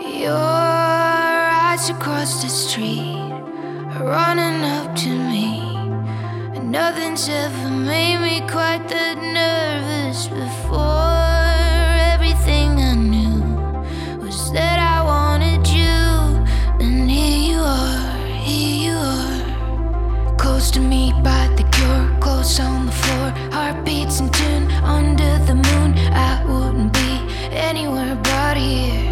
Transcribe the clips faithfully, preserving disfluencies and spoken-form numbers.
Your eyes across the street are running up to me, and nothing's ever made me quite that nervous before. Everything I knew was that I wanted you, and here you are, here you are, close to me by the cure, close on the floor, heartbeats in tune under the moon. I wouldn't be anywhere but here.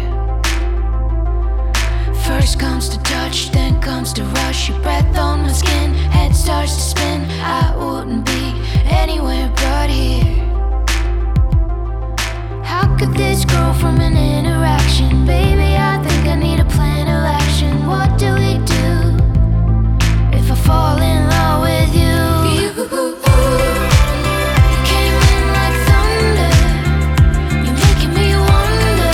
First comes the touch, then comes the rush. Your breath on my skin, head starts to spin. I wouldn't be anywhere but here. How could this grow from an interaction? Baby, I think I need a plan of action. What do we do if I fall in love with you? You came in like thunder, you're making me wonder.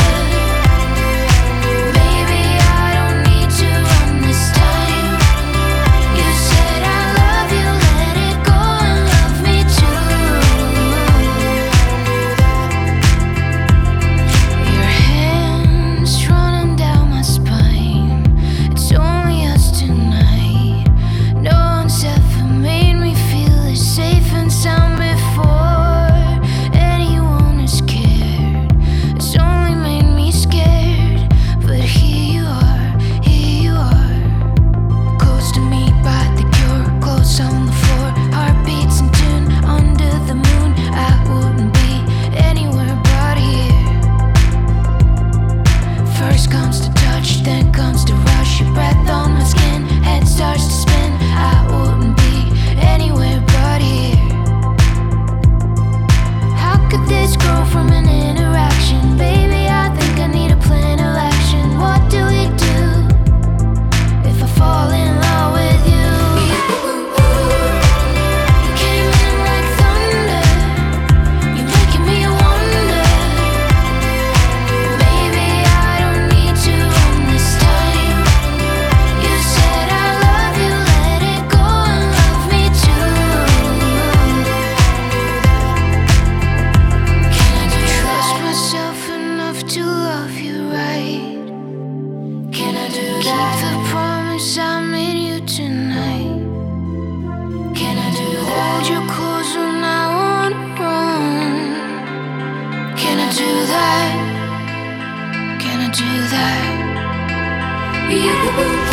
Maybe I don't need to run this time. You said I love you, let it go and love me too. Your hands running down my spine. It's only us tonight. No one's ever made me feel as safe and sound before. Anyone is scared. It's only made me scared. But here you are, here you are, close to me by the cure, close on the floor, heartbeats in tune under the moon. I wouldn't be anywhere but here. First comes the touch, then comes the rush. Your breath on my skin, head starts to spin. I wouldn't be anywhere but here. How could this grow from an interaction? Baby, I think I need a plan of action. What do we do if I fall in love with you? You came in like thunder, you're making me wonder. Maybe I don't need to run this time. You said I love you, let it go and love me too. Can I do trust myself enough to love you right? Can I do that? Keep the promise I made you tonight. Can I do that? Hold you close when I wanna run. Can I do that? Can I do that? You